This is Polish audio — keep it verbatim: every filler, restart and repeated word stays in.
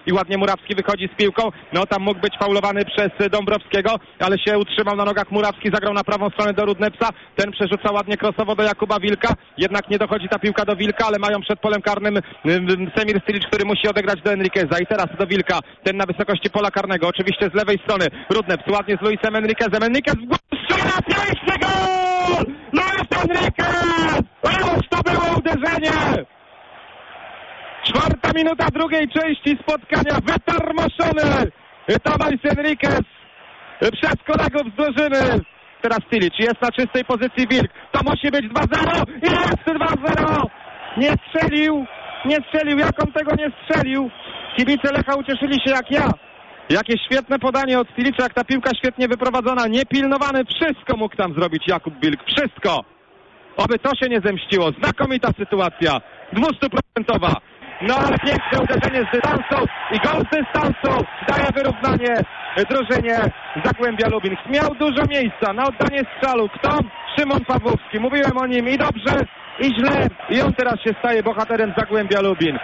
i ładnie Murawski wychodzi z piłką. No tam mógł być faulowany przez Dąbrowskiego, ale się utrzymał na nogach Murawski, zagrał na prawą stronę do Rudnepsa. Ten przerzuca ładnie krosowo do Jakuba Wilka. Jednak nie dochodzi ta piłka do Wilka, ale mają przed polem karnym Semir Stilic, który musi odegrać do Enriqueza. I teraz do Wilka, ten na wysokości pola karnego, oczywiście z lewej strony. Rudneps ładnie z Luisem Enriquezem. Enriquez w głowę strzela, piękny gol! Luis Enriquez! Ależ to było uderzenie! Czwarta minuta drugiej części spotkania, wytarmoszony Tomás Enriquez przez kolegów z drużyny. Teraz Stilic, jest na czystej pozycji Wilk, to musi być dwa zero, jest dwa zero! Nie strzelił, nie strzelił, jak on tego nie strzelił? Kibice Lecha ucieszyli się jak ja. Jakie świetne podanie od Stilicza, jak ta piłka świetnie wyprowadzona, niepilnowany, wszystko mógł tam zrobić Jakub Wilk, wszystko! Oby to się nie zemściło, znakomita sytuacja, dwustuprocentowa. No ale piękne uderzenie z dystansu i gol z dystansu daje wyrównanie drużynie Zagłębia Lubin. Miał dużo miejsca na oddanie strzału. Kto? Szymon Pawłowski. Mówiłem o nim i dobrze, i źle. I on teraz się staje bohaterem Zagłębia Lubin.